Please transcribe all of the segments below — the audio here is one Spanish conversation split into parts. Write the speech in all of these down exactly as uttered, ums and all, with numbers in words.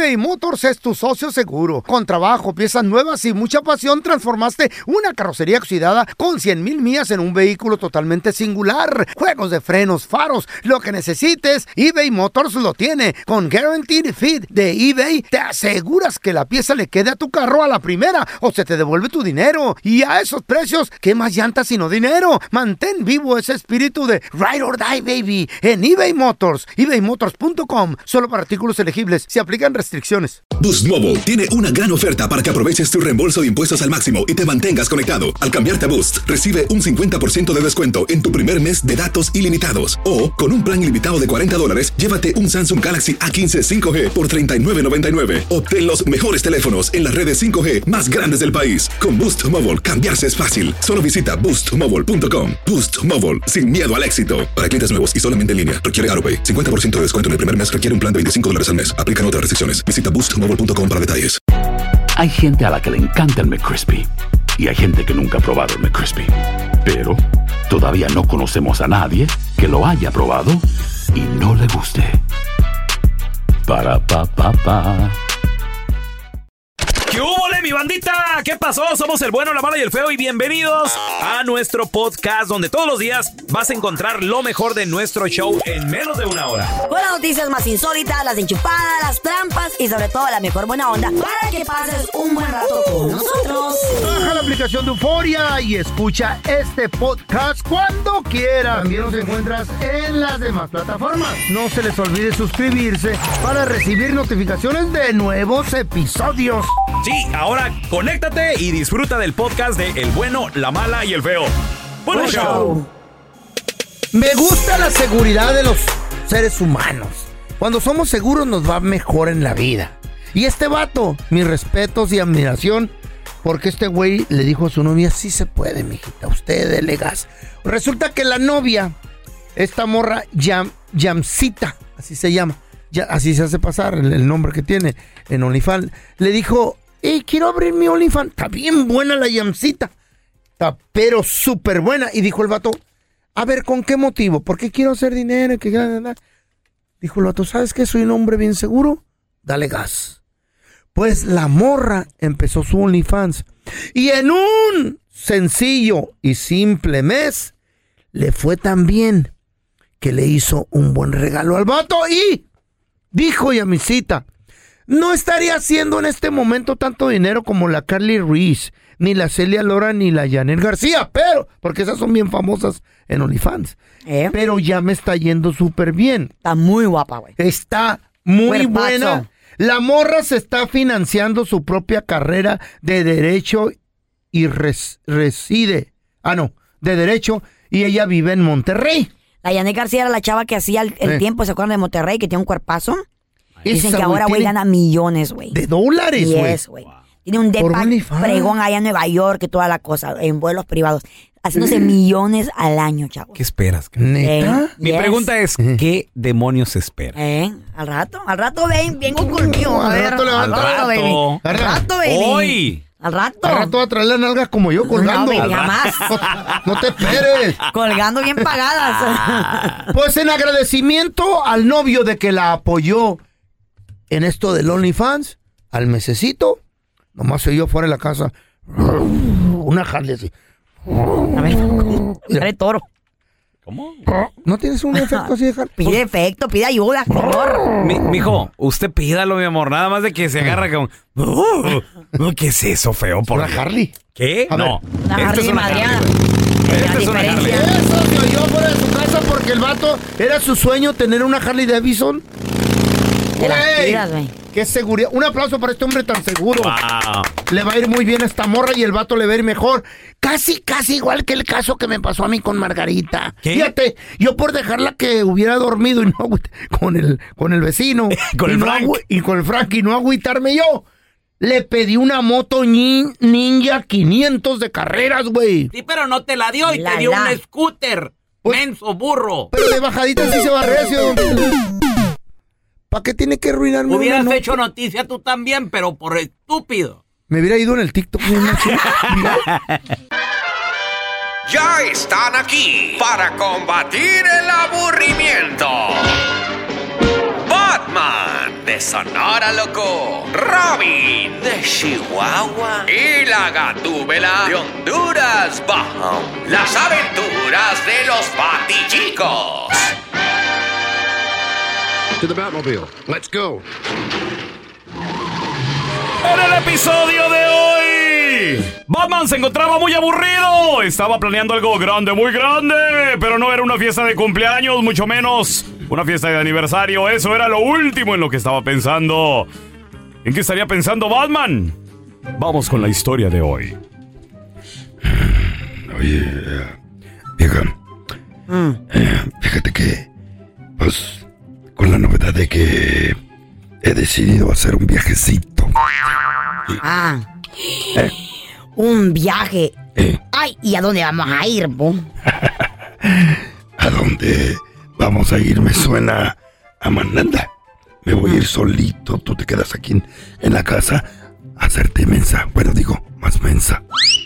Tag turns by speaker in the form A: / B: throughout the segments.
A: eBay Motors es tu socio seguro. Con trabajo, piezas nuevas y mucha pasión, transformaste una carrocería oxidada con cien mil millas en un vehículo totalmente singular. Juegos de frenos, faros, lo que necesites, eBay Motors lo tiene. Con Guaranteed Fit de eBay, te aseguras que la pieza le quede a tu carro a la primera o se te devuelve tu dinero. Y a esos precios, ¿qué más llantas sino dinero? Mantén vivo ese espíritu de Ride or Die, baby, en eBay Motors. ebay motors punto com. Solo para artículos elegibles. Se aplican restricciones.
B: Boost Mobile tiene una gran oferta para que aproveches tu reembolso de impuestos al máximo y te mantengas conectado. Al cambiarte a Boost, recibe un cincuenta por ciento de descuento en tu primer mes de datos ilimitados. O, con un plan ilimitado de cuarenta dólares, llévate un Samsung Galaxy A quince cinco G por treinta y nueve noventa y nueve. Obtén los mejores teléfonos en las redes cinco G más grandes del país. Con Boost Mobile, cambiarse es fácil. Solo visita boost mobile punto com. Boost Mobile, sin miedo al éxito. Para clientes nuevos y solamente en línea, requiere AutoPay. cincuenta por ciento de descuento en el primer mes requiere un plan de veinticinco dólares al mes. Aplican otras restricciones. Visita boost mobile punto com para detalles.
C: Hay gente a la que le encanta el McCrispy y hay gente que nunca ha probado el McCrispy. Pero todavía no conocemos a nadie que lo haya probado y no le guste. Para pa pa pa.
D: ¿Qué hubo, mi bandita? ¿Qué pasó? Somos el bueno, la mala y el feo y bienvenidos a nuestro podcast donde todos los días vas a encontrar lo mejor de nuestro show en menos de una hora.
E: Con las noticias más insólitas, las enchupadas, las trampas y sobre todo la mejor buena onda para que pases un buen rato con nosotros.
A: Baja la aplicación de Euforia y escucha este podcast cuando quieras. También nos encuentras en las demás plataformas. No se les olvide suscribirse para recibir notificaciones de nuevos episodios.
D: Sí, ahora conéctate y disfruta del podcast de El Bueno, la Mala y el Feo. ¡Buen show! show!
A: Me gusta la seguridad de los seres humanos. Cuando somos seguros nos va mejor en la vida. Y este vato, mis respetos y admiración, porque este güey le dijo a su novia, sí se puede, mijita, usted dele gas. Resulta que la novia, esta morra, Yam, Yamcita, así se llama, ya, así se hace pasar el, el nombre que tiene en OnlyFans, le dijo, hey, quiero abrir mi OnlyFans. Está bien buena la Yamcita. Está pero súper buena. Y dijo el vato, a ver, ¿con qué motivo? ¿Por qué quiero hacer dinero? ¿Qué? Dijo el vato, ¿sabes qué? Soy un hombre bien seguro. Dale gas. Pues la morra empezó su OnlyFans. Y en un sencillo y simple mes, le fue tan bien que le hizo un buen regalo al vato. Y dijo Yamcita, no estaría haciendo en este momento tanto dinero como la Carly Ruiz, ni la Celia Lora, ni la Janet García, pero, porque esas son bien famosas en OnlyFans. ¿Eh? Pero ya me está yendo súper bien.
E: Está muy guapa, güey.
A: Está muy
E: Cuerpazo.
A: buena. La morra se está financiando su propia carrera de derecho y res, reside, ah no, de derecho, y ella vive en Monterrey.
E: La Janet García era la chava que hacía el, el eh. tiempo, ¿se acuerdan de Monterrey? Que tiene un cuerpazo. Dicen
A: Esa,
E: que ahora, güey, gana millones, güey.
A: De dólares, güey.
E: Yes, güey. Wow. Tiene un depa fregón allá en Nueva York y toda la cosa, en vuelos privados. Haciéndose mm. millones al año, chavo.
D: ¿Qué esperas?
A: ¿Neta?
E: Eh,
D: Mi yes. pregunta es, ¿qué demonios espera?
E: Eh, al rato, al rato ven, vengo conmigo. A
A: al
E: ver,
A: rato,
E: al
A: al
E: rato,
D: rato,
E: baby. Al rato, baby.
D: Hoy.
E: Al rato.
A: Al rato va a traer las nalgas como yo colgando.
E: No, baby, jamás.
A: No, no te esperes.
E: Colgando bien pagadas.
A: Pues en agradecimiento al novio de que la apoyó en esto del OnlyFans, al mesecito, nomás se oyó fuera de la casa una Harley así.
E: A ver, sale toro.
D: ¿Cómo?
A: ¿No tienes un efecto así de Harley?
E: Pide efecto, pide ayuda, señor.
D: Mi, mijo, usted pídalo, mi amor, nada más de que se agarra con... Uh, ¿Qué es eso, feo? ¿Por
A: ¿Una Harley?
D: ¿Qué?
A: A
D: no.
E: Una
D: Esta
E: Harley
D: es una
E: madreada.
D: Harley. Esta es una Harley.
A: Eso se oyó fuera de su casa porque el vato era su sueño tener una Harley Davidson. Güey, qué seguridad. Un aplauso para este hombre tan seguro.
D: Wow.
A: Le va a ir muy bien a esta morra y el vato le va a ir mejor. Casi, casi igual que el caso que me pasó a mí con Margarita.
D: ¿Qué?
A: Fíjate, yo por dejarla que hubiera dormido y no con el, con el vecino.
D: con
A: y
D: el
A: no
D: Frank.
A: agü- y con el Frank y no agüitarme yo. Le pedí una moto nin- Ninja quinientos de carreras, güey.
F: Sí, pero no te la dio y
E: La,
F: te dio
E: la.
F: un scooter.
A: Pues-
F: Menso, burro.
A: Pero de bajadita sí se va recio. ¿Para qué tiene que arruinarme?
F: Hubieras
A: una
F: hecho
A: nota?
F: noticia tú también, pero por estúpido.
A: Me hubiera ido en el TikTok.
G: Ya están aquí para combatir el aburrimiento. Batman de Sonora, loco. Robin de Chihuahua. Y la Gatúbela de Honduras Bajo. Las aventuras de los Batichicos.
H: To the Batmobile. Let's go.
D: En el episodio de hoy, Batman se encontraba muy aburrido. Estaba planeando algo grande, muy grande. Pero no era una fiesta de cumpleaños, mucho menos una fiesta de aniversario. Eso era lo último en lo que estaba pensando. ¿En qué estaría pensando Batman? Vamos con la historia de hoy.
I: Oye, vieja, mm. eh, fíjate que, pues, con la novedad de que he decidido hacer un viajecito.
E: Ah,
I: ¿Eh?
E: Un viaje.
I: ¿Eh?
E: Ay, ¿y a dónde vamos a ir, bo?
I: ¿A dónde vamos a ir? Me suena a Mananda. Me voy a ir solito. Tú te quedas aquí en, en la casa a hacerte mensa. Bueno, digo, más mensa.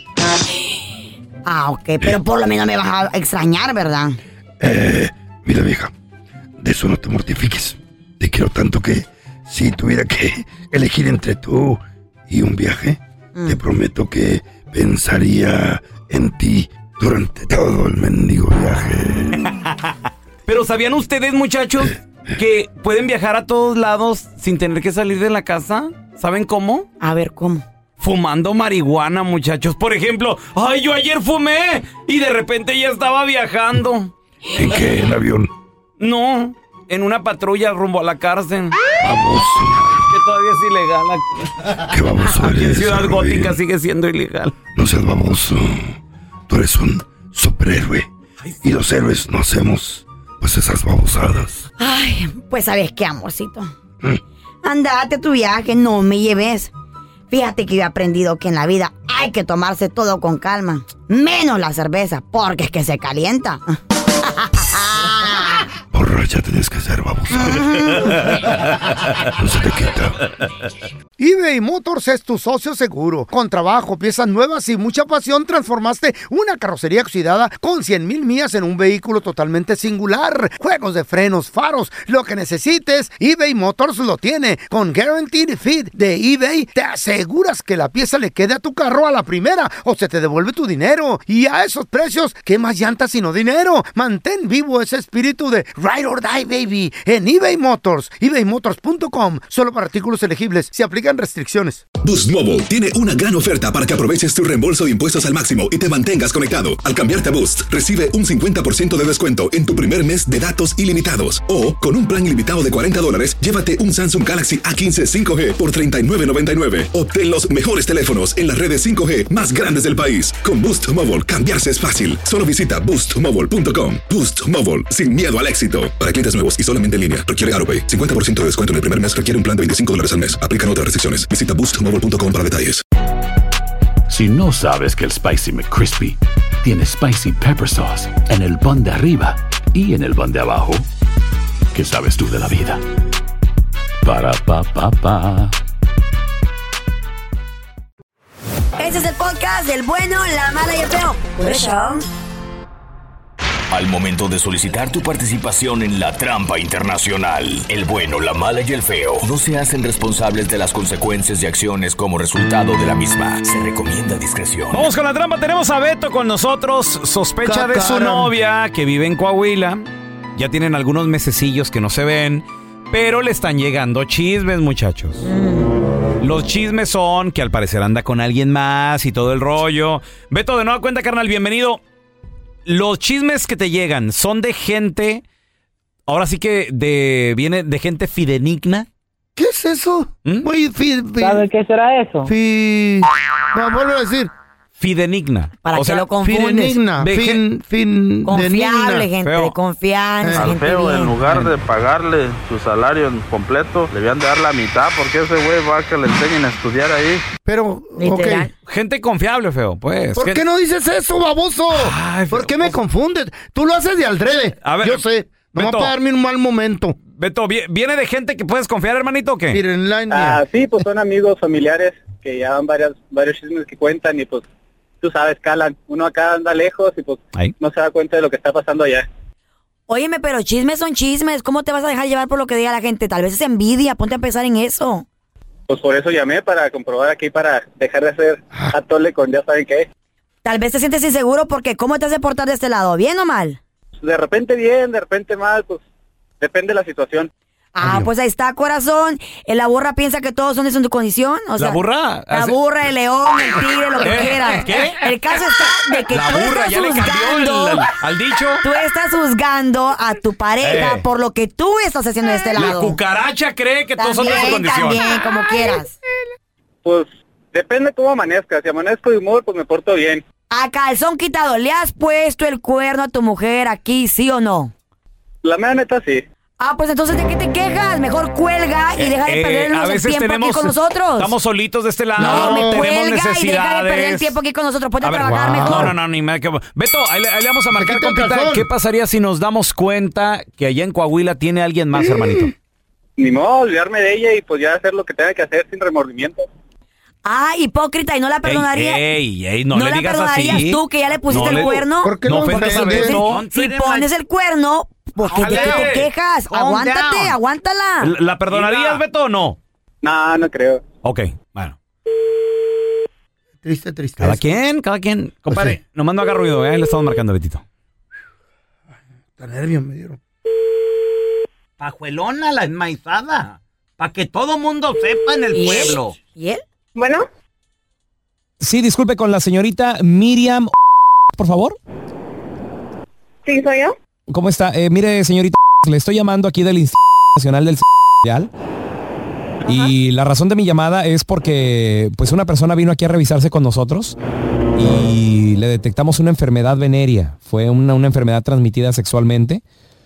E: Ah, ok, pero por lo menos me vas a extrañar, ¿verdad?
I: Eh, mira, vieja, de eso no te mortifiques. Te quiero tanto que si tuviera que elegir entre tú y un viaje, mm. te prometo que pensaría en ti durante todo el mendigo viaje.
F: Pero ¿sabían ustedes, muchachos, que pueden viajar a todos lados sin tener que salir de la casa? ¿Saben cómo?
E: A ver, ¿cómo?
F: Fumando marihuana, muchachos. Por ejemplo, ay, yo ayer fumé y de repente ya estaba viajando.
I: ¿En qué? ¿En avión?
F: No, en una patrulla rumbo a la cárcel.
I: Vamos.
F: Que todavía es ilegal aquí.
I: ¿Qué baboso eres?
F: Aquí en Ciudad
I: Robin.
F: Gótica sigue siendo ilegal.
I: No seas baboso. Tú eres un superhéroe. Ay, sí. Y los héroes no hacemos, pues, esas babosadas.
E: Ay, pues, ¿sabes qué, amorcito?
I: ¿Mm?
E: Andate a tu viaje, no me lleves. Fíjate que yo he aprendido que en la vida hay que tomarse todo con calma. Menos la cerveza, porque es que se calienta.
I: Borracha tienes que ser, babosa. No se te quita.
A: eBay Motors es tu socio seguro. Con trabajo, piezas nuevas y mucha pasión, transformaste una carrocería oxidada con cien mil millas en un vehículo totalmente singular. Juegos de frenos, faros, lo que necesites, eBay Motors lo tiene. Con Guaranteed Fit de eBay, te aseguras que la pieza le quede a tu carro a la primera o se te devuelve tu dinero. Y a esos precios, ¿qué más llantas sino dinero? Mantén vivo ese espíritu de Ride or Die, baby, en eBay Motors. ebay motors punto com. Solo para artículos elegibles. Se aplican restricciones.
B: Boost Mobile tiene una gran oferta para que aproveches tu reembolso de impuestos al máximo y te mantengas conectado. Al cambiarte a Boost, recibe un cincuenta por ciento de descuento en tu primer mes de datos ilimitados. O, con un plan ilimitado de cuarenta dólares, llévate un Samsung Galaxy A quince cinco G por treinta y nueve noventa y nueve. Obtén los mejores teléfonos en las redes cinco G más grandes del país. Con Boost Mobile, cambiarse es fácil. Solo visita boost mobile punto com. Boost Mobile, sin miedo al éxito. Para clientes nuevos y solamente en línea, requiere AutoPay. cincuenta por ciento de descuento en el primer mes requiere un plan de veinticinco dólares al mes. Aplican otras restricciones. Visita boost mobile punto com para detalles.
C: Si no sabes que el Spicy McCrispy tiene Spicy Pepper Sauce en el pan de arriba y en el pan de abajo, ¿qué sabes tú de la vida? Para, pa, pa, pa.
E: Este es el podcast del bueno, la mala y el feo. Por eso.
J: Al momento de solicitar tu participación en la trampa internacional, el bueno, la mala y el feo no se hacen responsables de las consecuencias y acciones como resultado de la misma. Se recomienda discreción.
D: Vamos con la trampa. Tenemos a Beto con nosotros. Sospecha de su novia que vive en Coahuila. Ya tienen algunos mesecillos que no se ven, pero le están llegando chismes, muchachos. Mm. Los chismes son que al parecer anda con alguien más y todo el rollo. Beto, de nueva cuenta, carnal, bienvenido. Los chismes que te llegan son de gente, ahora sí que de viene de gente fidenigna.
A: ¿Qué es eso?
D: ¿Mm?
A: Muy fi, fi,
K: ¿Sabe qué será eso?
A: Fi, no, vuelvo a decir.
D: Fidenigna.
E: Para
D: o
E: que
D: sea,
E: lo confundes.
A: Fidenigna.
D: De
A: Fin, fin,
E: Confiable,
A: de
E: gente
D: feo.
E: de confianza.
L: Al
E: gente
L: feo,
E: bien.
L: en lugar de pagarle su salario en completo, le debían de dar la mitad porque ese güey va a que le enseñen a estudiar ahí.
A: Pero,
E: Literal.
A: ok.
D: Gente confiable, feo, pues.
A: ¿Por
D: Gente-
A: qué no dices eso, baboso?
D: Ay,
A: ¿Por
D: feo,
A: qué me
D: pues-
A: confundes? Tú lo haces de aldrede.
D: A ver,
A: Yo sé. Vamos
D: Beto.
A: a darme un mal momento.
D: Beto, ¿vi- ¿viene de gente que puedes confiar, hermanito, o qué?
A: Miren, la
K: Ah, sí, pues son amigos familiares que ya van varias, varios chismes que cuentan y pues tú sabes, calan. Uno acá anda lejos y pues
D: Ahí.
K: no se da cuenta de lo que está pasando allá.
E: Óyeme, pero chismes son chismes. ¿Cómo te vas a dejar llevar por lo que diga la gente? Tal vez es envidia. Ponte a pensar en eso.
K: Pues por eso llamé, para comprobar aquí, para dejar de hacer atole con ya saben qué.
E: Tal vez te sientes inseguro porque ¿cómo te hace portar de este lado? ¿Bien o mal?
K: De repente bien, de repente mal, pues depende de la situación.
E: Ah, pues ahí está, corazón. La burra piensa que todos son de su condición. O sea,
D: ¿La burra?
E: La burra, el león, el tigre, lo que
D: ¿Eh?
E: quieras.
D: ¿Qué?
E: El caso está de que
D: La
E: tú
D: burra
E: estás
D: ya le cambió
E: juzgando.
D: el- al- al dicho.
E: Tú estás juzgando a tu pareja
D: Eh.
E: por lo que tú estás haciendo de este
D: La
E: lado.
D: cucaracha cree que todos son de su
E: También,
D: condición.
E: También, como quieras.
K: Pues depende cómo amanezca. Si amanezco de humor, pues me porto bien.
E: A calzón quitado, ¿le has puesto el cuerno a tu mujer aquí, sí o no?
K: La mera neta sí.
E: Ah, pues entonces, ¿de qué te quejas? Mejor cuelga y deja de
D: Eh,
E: perdernos
D: a
E: el
D: veces
E: tiempo
D: tenemos,
E: aquí con nosotros.
D: Estamos solitos de este lado,
E: No, me
D: tenemos
E: cuelga
D: necesidades.
E: y deja de perder el tiempo aquí con nosotros. Ponte a,
D: A ver,
E: trabajar
D: wow.
E: mejor.
D: No, no, no, ni me... que- Beto, ahí, le- ahí le vamos a marcar,
A: quita el
D: compita.
A: calzón.
D: ¿Qué pasaría si nos damos cuenta que allá en Coahuila tiene alguien más, hermanito?
K: Ni modo, olvidarme de ella y pues ya hacer lo que tenga que hacer sin remordimiento.
E: Ah, hipócrita, ¿y no la perdonaría?
D: Ey, ey, ey, no,
E: ¿No
D: le
E: la
D: digas
E: perdonarías
D: así.
E: tú que ya le pusiste
D: No
E: el
D: le-
E: cuerno?
A: ¿Por qué
D: No
A: no
D: ofendas a
A: ofendes?
D: Beto.
E: Si pones el cuerno, pues ¿de qué te quejas?
F: Calm
E: Aguántate,
F: down.
E: aguántala.
D: ¿La la perdonarías,
F: Mira.
D: Beto, o no?
K: No, no creo.
D: Ok, bueno.
A: Triste, triste.
D: Cada quien, cada quien. Compadre,
A: Pues sí.
D: nomás no haga ruido, ¿eh? Le estamos marcando a Betito.
A: Tan nervios me dieron.
F: Pajuelona la enmaizada. Para que todo mundo sepa en el
E: ¿Y él?
F: pueblo.
E: ¿Y él?
M: Bueno,
N: Sí, disculpe, con la señorita Miriam, por favor.
M: sí, soy yo.
N: ¿Cómo está? Eh, mire, señorita, le estoy llamando aquí del Instituto Nacional del Social. Y la razón de mi llamada es porque pues una persona vino aquí a revisarse con nosotros y le detectamos una enfermedad venérea. Fue una, una enfermedad transmitida sexualmente.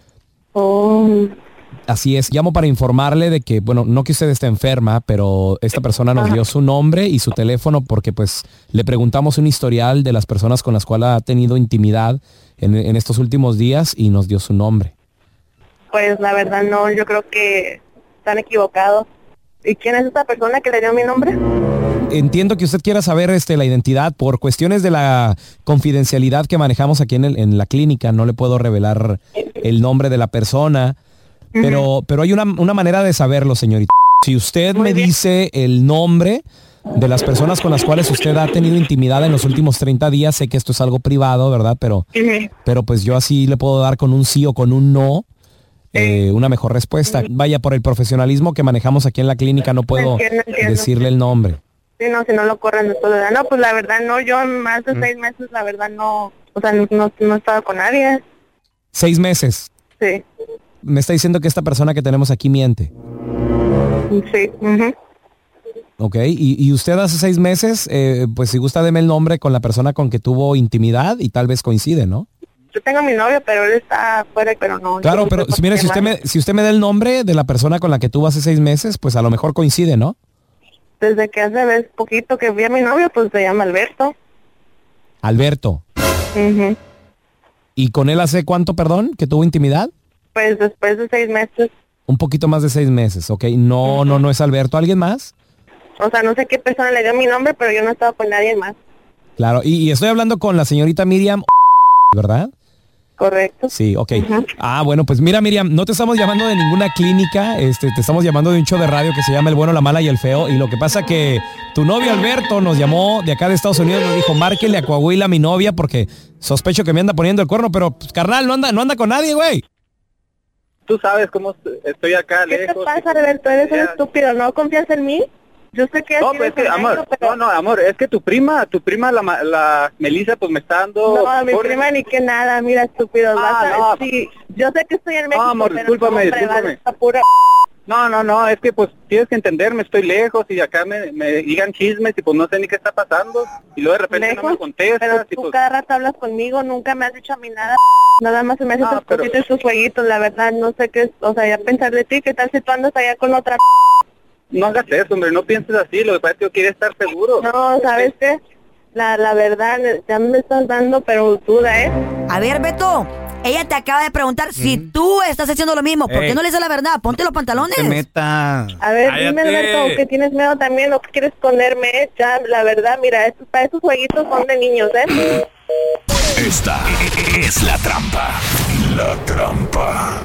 M: Oh,
N: Así es, llamo para informarle de que, bueno, no que usted esté enferma, pero esta persona nos dio su nombre y su teléfono porque pues le preguntamos un historial de las personas con las cuales ha tenido intimidad en, en estos últimos días y nos dio su nombre.
M: pues la verdad no, yo creo que están equivocados. ¿Y quién es esta persona que le dio mi nombre?
N: Entiendo que usted quiera saber este, la identidad por cuestiones de la confidencialidad que manejamos aquí en, el- en la clínica. No le puedo revelar el nombre de la persona, pero, pero hay una, una manera de saberlo, señorita. Si usted me dice el nombre de las personas con las cuales usted ha tenido intimidad en los últimos treinta días, sé que esto es algo privado, ¿verdad? Pero, pero pues yo así le puedo dar con un sí o con un no. eh, una mejor respuesta. Vaya, por el profesionalismo que manejamos aquí en la clínica no puedo
M: Entiendo, entiendo.
N: decirle el nombre.
M: Sí, no, si no lo corren de todo. No, pues la verdad no, yo en más de seis meses, la verdad no, o sea, no, no, no he estado con nadie.
N: Seis meses.
M: Sí,
N: Me está diciendo que esta persona que tenemos aquí miente.
M: sí. ujú.
N: Ok, y, y usted hace seis meses, eh, pues si gusta deme el nombre con la persona con que tuvo intimidad y tal vez coincide, ¿no?
M: Yo tengo mi novio, pero él está afuera, pero no.
N: Claro,
M: no
N: pero
M: sé por
N: si, mire,
M: qué
N: si usted,
M: más.
N: me, si usted me da el nombre de la persona con la que tuvo hace seis meses, pues a lo mejor coincide, ¿no?
M: Desde que hace vez poquito que vi a mi novio, pues se llama Alberto.
N: Alberto.
M: Ujú.
N: ¿Y con él hace cuánto, perdón, que tuvo intimidad?
M: Pues después de seis meses,
N: Un poquito más de seis meses, ok. No, no, no es Alberto. ¿Alguien más?
M: o sea, no sé qué persona le dio mi nombre, pero yo no he estado con nadie más.
N: Claro, y, y estoy hablando con la señorita Miriam, ¿verdad?
M: Correcto.
N: Sí, ok. Ah, bueno, pues mira, Miriam, no te estamos llamando de ninguna clínica, este, te estamos llamando de un show de radio que se llama El Bueno, la Mala y el Feo, y lo que pasa que tu novio Alberto nos llamó de acá de Estados Unidos, nos dijo, márquele a Coahuila a mi novia porque sospecho que me anda poniendo el cuerno, pero pues, carnal, no anda, no anda con nadie, güey.
K: Tú sabes cómo estoy acá
M: ¿Qué te
K: lejos.
M: pasa, Alberto? Eres un estúpido, ¿no confías en mí? Yo sé que
K: No,
M: así
K: pues es que,
M: eres
K: amor,
M: honesto, pero...
K: no, no, amor, es que tu prima, tu prima, la, ma- la Melissa, pues me está dando...
M: No, mi
K: órdenes.
M: prima ni que nada, mira, estúpido. vas a-
K: no.
M: sí, yo sé que estoy en México,
K: amor,
M: pero
K: discúlpame,
M: hombre,
K: discúlpame.
M: vale, esta pura...
K: No, no, no, es que pues tienes que entenderme, estoy lejos y acá me, me digan chismes y pues no sé ni qué está pasando y luego de repente no
M: lejos,
K: me contestas
M: pero
K: y
M: tú
K: pues...
M: cada rato hablas conmigo, nunca me has dicho a mí nada. Nada más se me hacen
K: No,
M: tus
K: pero-
M: cositas, tus jueguitos, la verdad, no sé qué es, o sea, ya pensar de ti, ¿qué tal si tú andas allá con otra?
K: No hagas eso, hombre, no pienses así, lo que pasa es que yo quiero estar seguro.
M: No, ¿sabes qué? La, la verdad, ya me estás dando, pero duda, ¿eh?
E: A ver, Beto, ella te acaba de preguntar si tú estás haciendo lo mismo. ¿Por qué
F: Ey.
E: no le dices la verdad? Ponte los pantalones.
F: Te metas.
M: A ver,
F: Cállate.
M: dime, Alberto, que tienes miedo también, o que quieres esconderme, ¿eh? Ya, la verdad, mira, estos, para esos jueguitos son de niños, ¿eh?
J: Esta es la trampa.
C: La trampa.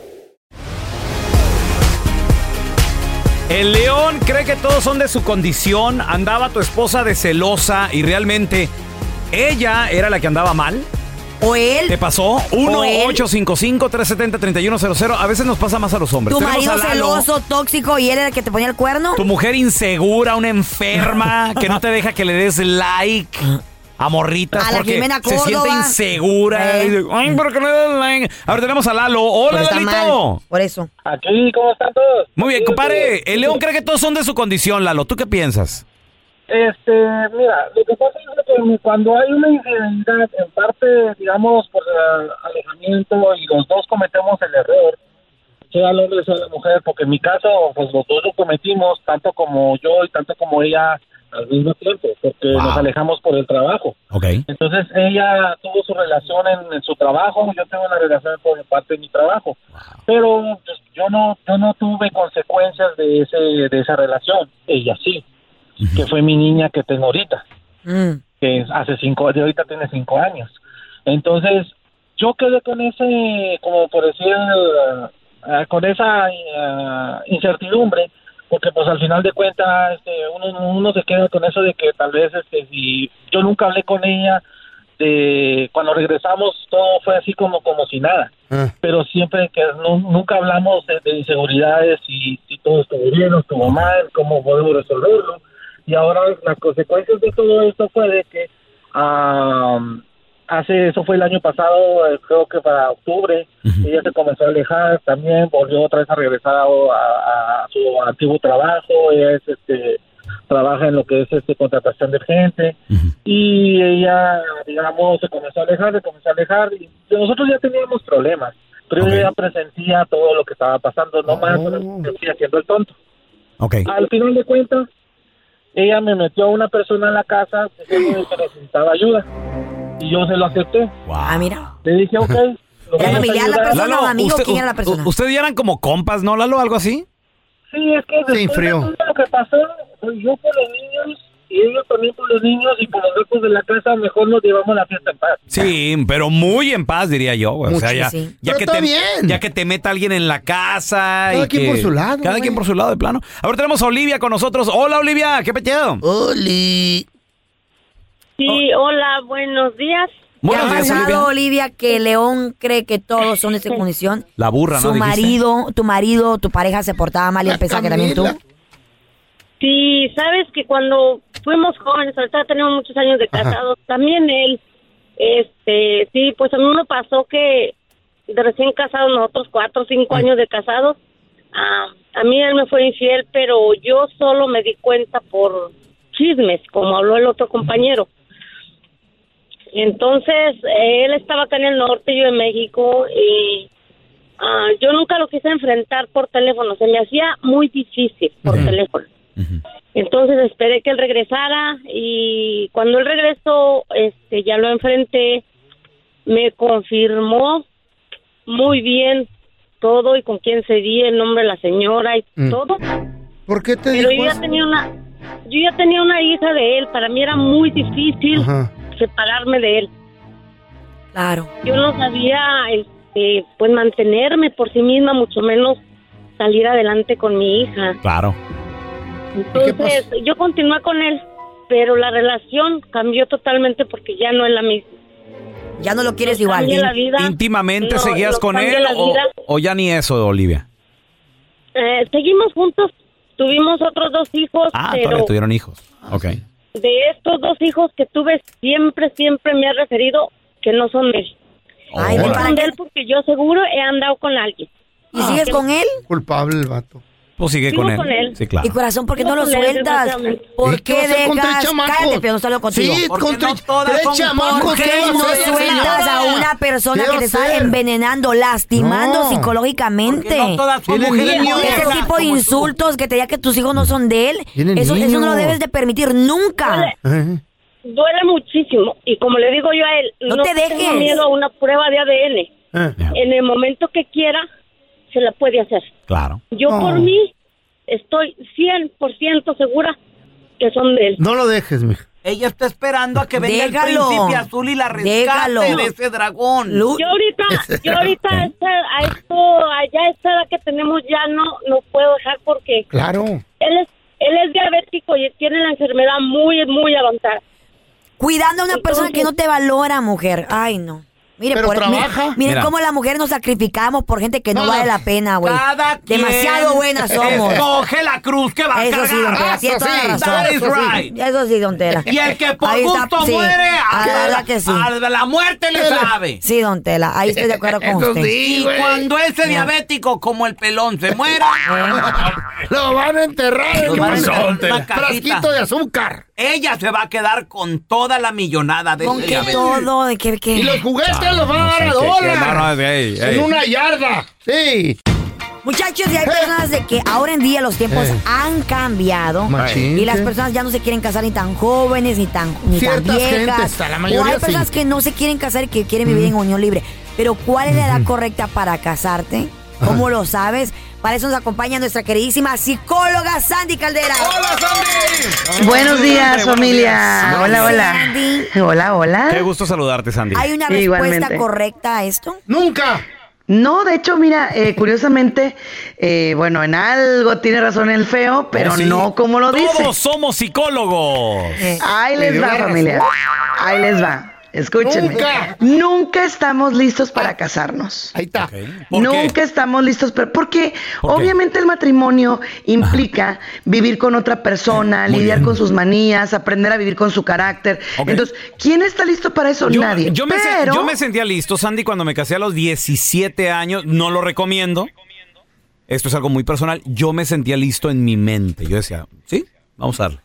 D: El león cree que todos son de su condición. Andaba tu esposa de celosa y realmente ella era la que andaba mal.
E: ¿O él?
D: ¿Te pasó? uno ocho cinco cinco, tres siete cero, tres uno cero cero. A veces nos pasa más a los hombres.
E: ¿Tu
D: Tenemos
E: marido
D: a Lalo,
E: celoso, tóxico y él era el que te ponía el cuerno?
D: tu mujer insegura, una enferma que no te deja que le des like a morritas
E: A la
D: porque
E: Jimena
D: se siente
E: Córdoba.
D: insegura.
E: Eh.
D: Y dice, ay, ¿por qué no le das like? Ahora tenemos a Lalo. Hola,
E: Pero está
D: Lalito.
E: mal, por eso.
K: Aquí, ¿cómo están todos?
D: Muy bien, compadre. El león cree que todos son de su condición, Lalo. ¿Tú qué piensas?
O: Este, mira, lo que pasa es que cuando hay una infidelidad, en parte, digamos, por uh, alejamiento y los dos cometemos el error, sea el hombre, sea la mujer, porque en mi caso, pues los dos lo cometimos, tanto como yo y tanto como ella al mismo tiempo, porque
D: Wow.
O: nos alejamos por el trabajo.
D: Ok.
O: Entonces ella tuvo su relación en, en su trabajo, yo tengo una relación por parte de mi trabajo, pero pues, yo no, yo no tuve consecuencias de ese, de esa relación, ella sí. Que fue mi niña que tengo ahorita,
E: Mm.
O: que es hace cinco, de ahorita tiene cinco años. Entonces, yo quedé con ese, como por decir, uh, uh, con esa uh, incertidumbre, porque pues al final de cuentas este, uno, uno se queda con eso de que tal vez este, si yo nunca hablé con ella, de cuando regresamos todo fue así como, como si nada.
A: Ah.
O: Pero siempre que no, nunca hablamos de, de inseguridades, y si todo estuvo bien o estuvo mal, cómo podemos resolverlo. Y ahora las consecuencias de todo esto fue de que um, hace, eso fue el año pasado, eh, creo que para octubre, uh-huh. ella se comenzó a alejar también, volvió otra vez a regresar a, a, a su antiguo trabajo, ella es, este, trabaja en lo que es este contratación de gente, uh-huh. y ella, digamos, se comenzó a alejar, se comenzó a alejar, y nosotros ya teníamos problemas, pero okay. ella presentía todo lo que estaba pasando, no más, oh. estoy haciendo el tonto.
D: Okay.
O: Al final de cuentas, ella me metió a una persona en la casa que necesitaba ayuda y yo se lo acepté.
D: Wow.
E: Ah, mira.
O: Le dije, ok.
E: ¿Era familiar la persona
D: Lalo,
E: o amigo?
D: Usted,
E: ¿Quién era la persona?
D: Ustedes ya eran como compas, ¿no, Lalo? ¿Algo así?
O: Sí, es que después
A: sí, frío.
O: de todo lo que pasó, pues yo por los niños y ellos también por los niños y por los lejos de la casa, mejor nos llevamos la fiesta en paz.
D: Sí, pero muy en paz, diría yo. Güey. O sea, ya,
E: sí.
D: ya, que te, bien. ya que te meta alguien en la casa.
A: Cada
D: y
A: quien
D: que,
A: por su lado.
D: Cada
A: güey.
D: quien por su lado, de plano. Ahora tenemos a Olivia con nosotros. Hola, Olivia, ¿qué peteado?
A: Oli.
M: Sí, oh. hola, buenos días.
E: ¿Qué ha
D: Buenos días,
E: pasado,
D: Olivia?
E: Olivia, que León cree que todos son de esa condición?
D: La burra, ¿no?
E: Su
D: dijiste?
E: marido, tu marido, tu pareja se portaba mal y él pensaba que también tú.
M: Sí, sabes que cuando fuimos jóvenes, ahorita tenemos muchos años de casados, Ajá. también él, este, sí, pues a mí me pasó que de recién casados, nosotros cuatro o cinco Ay. años de casados, ah, a mí él me fue infiel, pero yo solo me di cuenta por chismes, como habló el otro compañero. Entonces, él estaba acá en el norte, yo en México, y uh, yo nunca lo quise enfrentar por teléfono, se me hacía muy difícil por uh-huh. teléfono. Uh-huh. Entonces esperé que él regresara, y cuando él regresó, este, ya lo enfrenté, me confirmó muy bien todo y con quién sería, el nombre de la señora y uh-huh. todo.
A: ¿Por qué te
M: Pero
A: dijo
M: yo ya
A: eso?
M: tenía una, yo ya tenía una hija de él, para mí era muy difícil uh-huh. separarme de él.
E: Claro.
M: Yo no sabía, este, pues mantenerme por sí misma, mucho menos salir adelante con mi hija.
D: Claro.
M: Entonces, yo continué con él, pero la relación cambió totalmente porque ya no es la misma.
E: Ya no lo quieres
M: Nos
E: igual.
M: cambia la vida.
D: ¿Íntimamente
M: No,
D: seguías
M: nos
D: con
M: cambia
D: él
M: la
D: o,
M: vida.
D: o ya ni eso, Olivia?
M: Eh, seguimos juntos, tuvimos otros dos hijos,
D: Ah,
M: pero
D: todavía tuvieron hijos. Ok.
M: de estos dos hijos que tuve, siempre, siempre me ha referido que no son de él.
E: Ay,
M: no
E: ¿para
M: son de
E: qué?
M: él porque yo seguro he andado con alguien.
E: ¿Y sigues con él?
A: Culpable el vato.
D: Pues sigue
M: Sigo
D: con él.
M: con él.
D: Sí, claro.
E: Y corazón, ¿por qué
M: Sigo
E: no lo
M: con él,
E: sueltas?
M: desgraciadamente.
E: ¿Por
A: ¿Y
E: qué
A: qué va a hacer con tres
E: dejas?
A: chamacos?
E: Cállate, pero no salgo contigo.
A: Sí,
E: ¿Por
A: con
E: qué
A: tres,
E: no todas
A: tres
E: son
A: chamacos.
E: ¿Por qué
A: ¿qué va a
E: no
A: hacer,
E: sueltas
A: señora?
E: a una persona
A: ¿Qué
E: que
A: va
E: te
A: a
E: está
A: hacer?
E: envenenando, lastimando
A: No.
E: psicológicamente?
D: Porque no todas son
A: Tiene
D: mujeres
A: niños.
E: Ese
D: modernas
E: tipo de
D: como tú.
E: insultos que te diga que tus hijos no son de él,
A: Tiene
E: eso, eso no lo
A: niños.
E: debes de permitir nunca.
M: Duele,
A: Eh.
M: duele muchísimo. Y como le digo yo a él,
E: No
M: no,
E: te
M: tengo
E: dejes.
M: miedo a una prueba de A D N.
A: Eh.
M: En el momento que quiera, se la puede hacer.
D: Claro.
M: Yo
A: No.
M: por mí estoy cien por ciento segura que son de él.
A: No lo dejes, mija.
F: Ella está esperando a que venga
E: Déjalo.
F: el príncipe azul y la rescate
E: Déjalo.
F: de ese dragón.
E: Lu-
M: Yo ahorita, yo ahorita a, esta, a esto, allá a esta edad que tenemos ya no, no puedo dejar porque
A: Claro.
M: él es, él es diabético y tiene la enfermedad muy, muy avanzada.
E: Cuidando a una persona que no te valora, mujer. Ay, no. Mire,
A: Pero
E: por,
A: trabaja.
E: mire- miren
F: Mira.
E: cómo las mujeres nos sacrificamos por gente que no,
A: No.
E: vale la pena, güey.
F: Cada quien
E: Demasiado buenas somos.
F: escoge la cruz que va a
E: Eso sí, don
F: cargar.
E: Tela, tiene
A: Eso
E: toda
A: sí,
E: la razón.
F: that is
A: Eso sí.
F: right.
E: Eso sí, don Tela.
F: Y el que por
E: Ahí está,
F: gusto
E: sí.
F: muere,
E: Ah,
F: a
E: la verdad que sí.
F: a la muerte le sabe.
E: Sí, don Tela, ahí estoy de acuerdo con
A: Eso
E: usted.
A: sí.
F: Y
A: güey.
F: cuando ese diabético como el pelón se muera,
A: Lo van a enterrar en
F: Lo van a
A: un
F: enterrar en una cajita.
A: frasquito de azúcar.
F: ella se va a quedar con toda la millonada de
E: ¿Con
F: ese
E: qué
F: diabético.
E: todo? ¿De qué, qué?
A: Y los juguetes
F: Ah,
A: los van a
F: no
A: dar
F: sé
A: a
F: qué- qué-
A: dólar.
F: no, no, ey, ey.
A: En una yarda. Sí.
E: Muchachos, y hay personas de que ahora en día los tiempos
A: Eh.
E: han cambiado.
A: Machín,
E: Y las
A: ¿qué?
E: personas ya no se quieren casar ni tan jóvenes, ni tan, ni tan
A: Ciertas
E: viejas.
A: gentes, hasta la
E: o
A: mayoría
E: hay personas
A: sí.
E: que no se quieren casar y que quieren vivir en unión libre. Pero ¿cuál es la edad correcta para casarte? ¿Cómo lo sabes? Para eso nos acompaña nuestra queridísima psicóloga Sandy Caldera.
F: ¡Hola, Sandy!
P: Buenos días,
F: Buenos
P: familia.
F: días.
P: Hola, hola.
E: Sandy.
P: Hola, hola.
F: Qué gusto saludarte, Sandy.
E: ¿Hay una respuesta
P: Igualmente.
E: correcta a esto?
A: Nunca.
P: No, de hecho, mira, eh, curiosamente, eh, bueno, en algo tiene razón el feo, pero
F: Oh, sí.
P: no como lo dice.
F: Todos somos psicólogos.
P: Ahí
A: Me
P: les
A: dio
P: va,
A: la
P: familia.
A: razón.
P: Ahí les va. Escúchenme.
A: Nunca.
P: Nunca estamos listos para casarnos.
A: Ahí está.
F: Ok. ¿Por
P: Nunca
F: qué?
P: estamos listos, pero porque
F: ¿Por qué?
P: obviamente el matrimonio implica vivir con otra persona,
F: Muy
P: lidiar
F: bien.
P: con sus manías, aprender a vivir con su carácter.
F: Ok.
P: Entonces, ¿quién está listo para eso?
F: Yo,
P: Nadie.
F: yo me, se-
P: pero
F: yo me sentía listo, Sandy, cuando me casé a los diecisiete años. No lo recomiendo. Esto es algo muy personal. Yo me sentía listo en mi mente. Yo decía, sí, vamos a darle.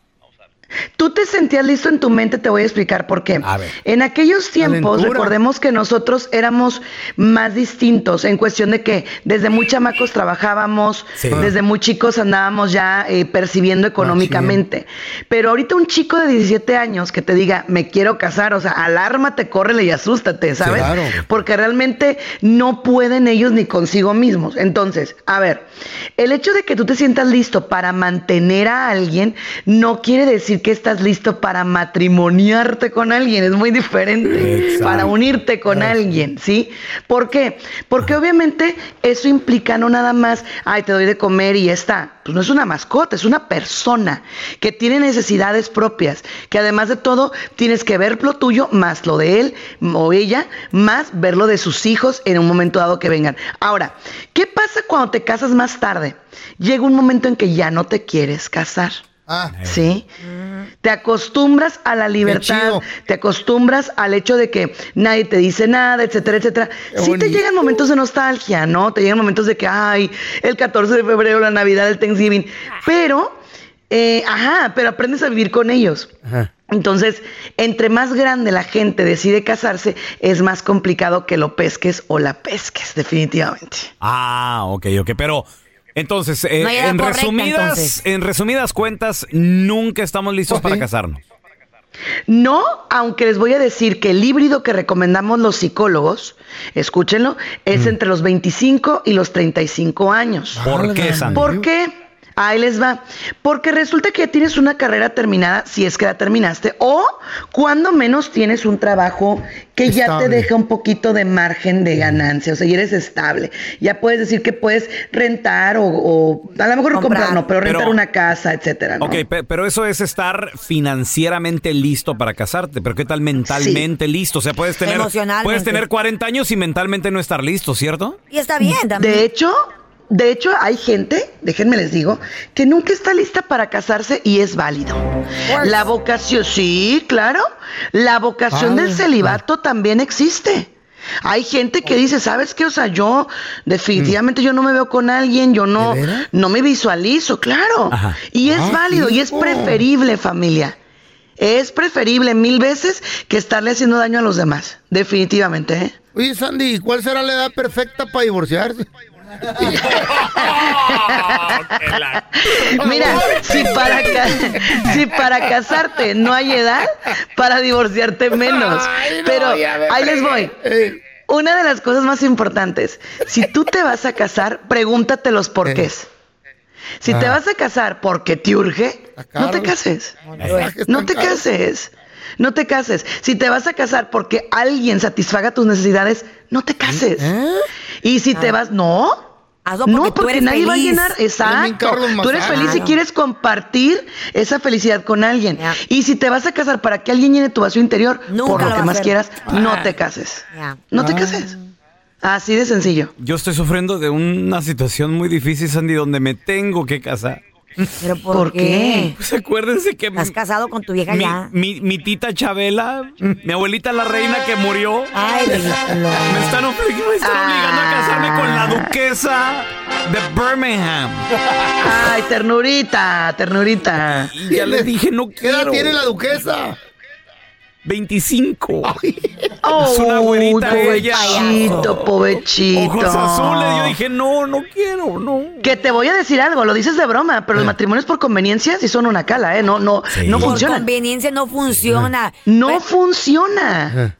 P: tú te sentías listo en tu mente, te voy a explicar por qué.
F: A ver.
P: En aquellos tiempos,
A: Calentura.
P: recordemos que nosotros éramos más distintos en cuestión de que desde muy chamacos trabajábamos,
F: Sí.
P: desde muy chicos andábamos ya eh, percibiendo económicamente. Pero ahorita un chico de diecisiete años que te diga, me quiero casar, o sea, alármate, córrele y asústate, ¿sabes?
A: Claro.
P: Porque realmente no pueden ellos ni consigo mismos. Entonces, a ver, el hecho de que tú te sientas listo para mantener a alguien no quiere decir que estás listo para matrimoniarte con alguien, es muy diferente.
F: Exacto.
P: Para unirte con alguien, ¿sí? ¿Por qué? Porque obviamente eso implica no nada más, ay, te doy de comer y ya está. Pues no es una mascota, es una persona que tiene necesidades propias, que además de todo tienes que ver lo tuyo más lo de él o ella, más ver lo de sus hijos en un momento dado que vengan. Ahora, ¿qué pasa cuando te casas más tarde? Llega un momento en que ya no te quieres casar.
A: Ah.
P: ¿Sí? Te acostumbras a la libertad,
A: chido.
P: te acostumbras al hecho de que nadie te dice nada, etcétera, etcétera.
A: Qué
P: Sí te
A: bonito.
P: llegan momentos de nostalgia, ¿no? Te llegan momentos de que, ay, el catorce de febrero, la Navidad, el Thanksgiving. Pero, eh, ajá, pero aprendes a vivir con ellos.
A: Ajá.
P: Entonces, entre más grande la gente decide casarse, es más complicado que lo pesques o la pesques, definitivamente.
F: Ah, ok, ok. Pero, entonces, eh,
E: No hay edad
F: en,
E: correcta,
F: resumidas,
E: entonces.
F: en resumidas cuentas, nunca estamos listos
A: Ok.
F: para casarnos.
P: No, aunque les voy a decir que el híbrido que recomendamos los psicólogos, escúchenlo, es entre los veinticinco y los treinta y cinco años.
F: ¿Por qué, Sandy?
P: ¿Por qué? Ahí les va. Porque resulta que ya tienes una carrera terminada, si es que la terminaste, o cuando menos tienes un trabajo que ya te
A: Estable.
P: deja un poquito de margen de ganancia, o sea, ya eres estable. Ya puedes decir que puedes rentar o, o a lo mejor no
E: Comprar.
P: comprar, no, pero rentar
F: Pero-
P: una casa, etcétera, ¿no?
F: Ok, pe- pero eso es estar financieramente listo para casarte. Pero ¿qué tal mentalmente listo? O sea, puedes tener,
E: Emocionalmente.
F: puedes tener cuarenta años y mentalmente no estar listo, ¿cierto?
E: Y está bien también.
P: De hecho, de hecho, hay gente, déjenme les digo, que nunca está lista para casarse y es válido. La vocación, sí, claro. La vocación
A: Ah,
P: del celibato también existe. Hay gente que dice, ¿sabes qué? O sea, yo definitivamente yo no me veo con alguien, yo no,
A: ¿De veras?
P: no me visualizo, claro.
F: Ajá.
P: Y es
A: Ah,
P: válido y es
A: hijo.
P: preferible, familia. Es preferible mil veces que estarle haciendo daño a los demás. Definitivamente, ¿eh?
A: Oye, Sandy, ¿cuál será la edad perfecta para divorciarse?
P: Mira, si para, ca- si para casarte no hay edad, para divorciarte menos.
A: Ay, no,
P: Pero
A: ya me
P: ahí les
A: fregué.
P: voy.
A: Ey.
P: Una de las cosas más importantes, si tú te vas a casar, pregúntate los porqués. Si
A: Ah.
P: te vas a casar porque te urge,
A: caro.
P: no te cases.
A: Mensajes
P: No
A: tan
P: te
A: caros.
P: cases. No te cases. Si te vas a casar porque alguien satisfaga tus necesidades, no te cases. Y si te vas, no.
E: Hazlo porque
P: no,
E: tú
P: porque
E: eres
P: nadie va a
E: feliz.
P: llenar.
E: Eres bien
P: Exacto.
E: Carlos
P: Tú eres
E: Massaro.
P: feliz y
E: Claro.
P: quieres compartir esa felicidad con alguien. Y si te vas a casar para que alguien llene tu vacío interior,
E: Nunca
P: por
E: lo
P: lo
E: va
P: que
E: a
P: más
E: hacer.
P: quieras,
E: Ah.
P: no te cases.
E: Ya.
P: No te
E: Ah.
P: cases. Así de sencillo.
F: Yo estoy sufriendo de una situación muy difícil, Sandy, donde me tengo que casar.
E: ¿Pero por,
P: ¿Por
E: qué?
P: qué?
F: Pues acuérdense que
E: ¿Estás casado con tu vieja
F: mi,
E: ya?
F: mi, mi tita Chabela, mi abuelita la reina que murió,
E: Ay, ridículo.
F: me están, oblig- me están obligando a casarme con la duquesa de Birmingham.
P: Ay, ternurita, ternurita.
F: Y ya les dije, no
A: ¿Qué edad
F: quiero.
A: tiene la duquesa?
F: veinticinco.
P: Oh,
F: Es una güerita ella.
P: pobrecito, pobrecito.
F: Ojos azules. Yo dije, no, no quiero, no.
P: Que te voy a decir algo, lo dices de broma, pero los matrimonios por conveniencia sí son una cala, ¿eh? No, no, no
E: Por
P: funcionan.
E: conveniencia no funciona.
P: No funciona.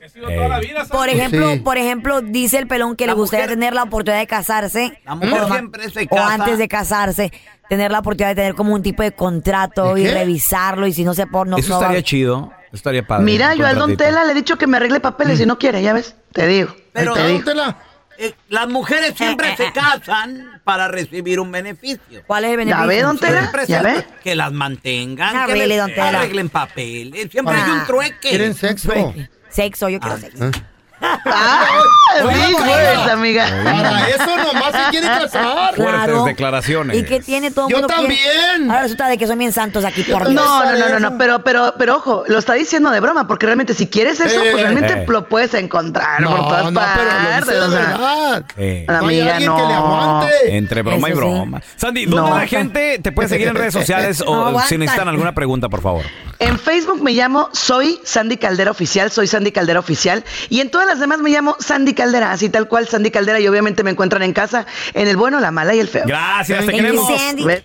E: Por
F: Pues
E: ejemplo,
A: Sí.
E: por ejemplo, dice el pelón que le gustaría tener la oportunidad de casarse.
F: La mujer
E: o,
F: siempre se
E: o
F: casa.
E: antes de casarse, tener la oportunidad de tener como un tipo de contrato
A: ¿De
E: y
A: qué?
E: revisarlo. Y si no se pone, no,
F: Eso
E: no va-
F: estaría chido. Estaría padre.
P: Mira,
F: un
P: yo al Don
F: contratito.
P: Tela le he dicho que me arregle papeles y no quiere, ya ves, te digo.
Q: Pero-
P: te digo.
A: Póntela.
Q: Eh, las mujeres siempre se casan para recibir un beneficio.
E: ¿Cuál es el beneficio?
P: ¿Ya ve, Don Tela?
Q: Siempre
P: ¿Ya
Q: se-
P: ve?
Q: Que las mantengan,
E: No
Q: que
E: arregle,
Q: les
E: don Tela.
Q: arreglen papeles. Siempre
E: Ah.
Q: hay un trueque.
A: ¿Quieren sexo?
E: Sexo, yo quiero sexo.
P: ¡Ah! Big words, amiga.
A: Para eso nomás se quiere casar.
F: Fuertes
E: Claro.
F: declaraciones.
E: ¿Y qué tiene todo el
A: Yo
E: mundo? quiere-
A: también.
E: Ahora resulta de que son bien santos aquí, por Dios.
P: No, no, no, no, no, pero, pero, pero ojo, lo está diciendo de broma, porque realmente si quieres eso,
A: Eh,
P: pues realmente
F: eh.
P: lo puedes encontrar
A: No,
P: por todas
A: no, pero lo
P: partes.
A: dice de
P: o sea.
A: verdad.
F: Eh,
A: No hay
P: Amiga,
A: alguien que le
P: no.
A: aguante.
F: Entre broma y
E: Eso sí.
F: broma. Sandy, ¿dónde
P: No.
F: la gente te puede seguir en redes sociales
E: No
F: o
E: aguantan.
F: si necesitan alguna pregunta, por favor?
P: En Facebook me llamo Soy Sandy Caldera Oficial, soy Sandy Caldera Oficial. Y en todas las demás me llamo Sandy Caldera, así tal cual Sandy Caldera. Y obviamente me encuentran en casa, en el bueno, la mala y el feo.
F: Gracias, te
E: Thank you,
F: queremos.
E: Sandy.
P: Ve-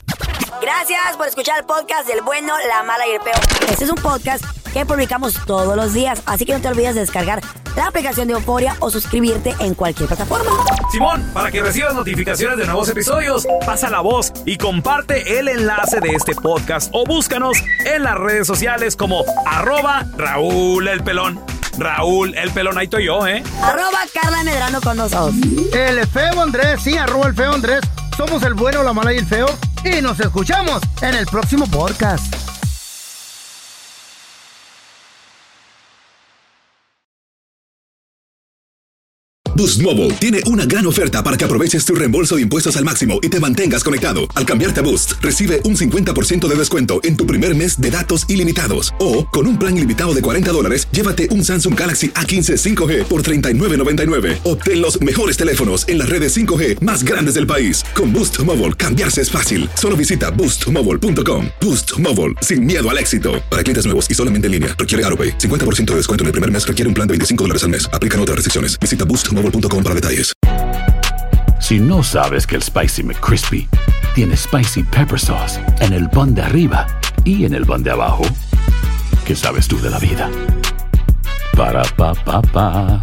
E: Gracias por escuchar el podcast del bueno, la mala y el peor. Este es un podcast que publicamos todos los días, así que no te olvides de descargar la aplicación de Euforia o suscribirte en cualquier plataforma.
F: Simón, para que recibas notificaciones de nuevos episodios, pasa la voz y comparte el enlace de este podcast o búscanos en las redes sociales como arroba Raúl el Pelón. Raúl el Pelón, ahí estoy yo, ¿eh?
E: Arroba Carla Medrano con nosotros.
A: El feo Andrés, sí, arroba el feo Andrés. Somos el bueno, la mala y el feo. Y nos escuchamos en el próximo podcast.
B: Boost Mobile tiene una gran oferta para que aproveches tu reembolso de impuestos al máximo y te mantengas conectado. Al cambiarte a Boost, recibe un cincuenta por ciento de descuento en tu primer mes de datos ilimitados. O, con un plan ilimitado de cuarenta dólares, llévate un Samsung Galaxy A quince cinco G por treinta y nueve noventa y nueve. Obtén los mejores teléfonos en las redes cinco G más grandes del país. Con Boost Mobile, cambiarse es fácil. Solo visita boost mobile punto com. Boost Mobile, sin miedo al éxito. Para clientes nuevos y solamente en línea, requiere AutoPay. cincuenta por ciento de descuento en el primer mes requiere un plan de veinticinco dólares al mes. Aplican otras restricciones. Visita boost mobile punto com para detalles.
C: Si no sabes que el Spicy McCrispy tiene Spicy Pepper Sauce en el pan de arriba y en el pan de abajo, ¿qué sabes tú de la vida? Para, pa, pa, pa.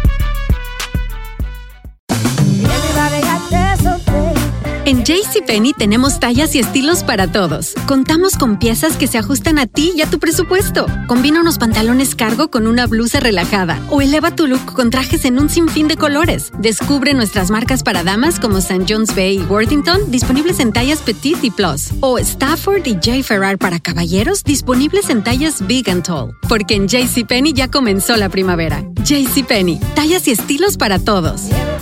R: En JCPenney tenemos tallas y estilos para todos. Contamos con piezas que se ajustan a ti y a tu presupuesto. Combina unos pantalones cargo con una blusa relajada o eleva tu look con trajes en un sinfín de colores. Descubre nuestras marcas para damas como Saint John's Bay y Worthington, disponibles en tallas Petite y Plus. O Stafford y J. Ferrar para caballeros, disponibles en tallas Big and Tall. Porque en JCPenney ya comenzó la primavera. JCPenney, tallas y estilos para todos.